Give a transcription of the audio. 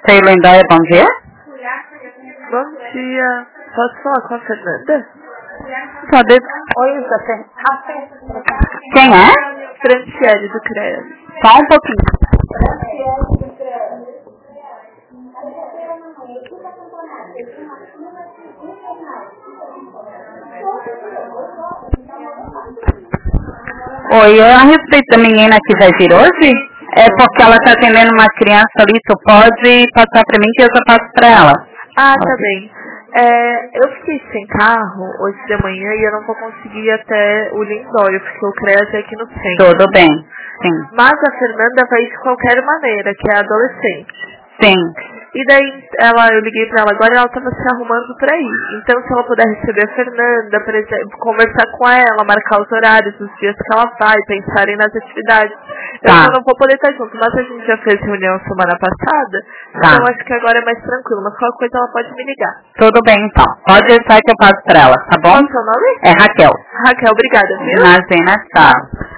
Sei, Lindóia, bom dia. Bom dia. Posso falar com a Fernanda? Pode. Oi, você. Quem é? Franciele do CREA. Só um pouquinho. Oi, a respeito da menina que vai vir hoje, é porque ela está atendendo uma criança ali, tu pode passar para mim que eu já passo para ela. Ah, tá bem. Eu fiquei sem carro hoje de manhã e eu não vou conseguir ir até o Lindóia, porque o CREA é aqui no centro. Tudo bem, sim. Mas a Fernanda vai de qualquer maneira, que é adolescente. Sim. E daí eu liguei pra ela agora e ela estava se arrumando pra ir. Então se ela puder receber a Fernanda, por exemplo, conversar com ela, marcar os horários, os dias que ela vai, pensarem nas atividades. Eu só não vou poder estar junto, mas a gente já fez reunião semana passada, então acho que agora é mais tranquilo. Mas qualquer coisa ela pode me ligar. Tudo bem então. Pode deixar que eu passo pra ela, tá bom? Qual é o seu nome? É Raquel. Raquel, obrigada, viu? Imagina, tchau.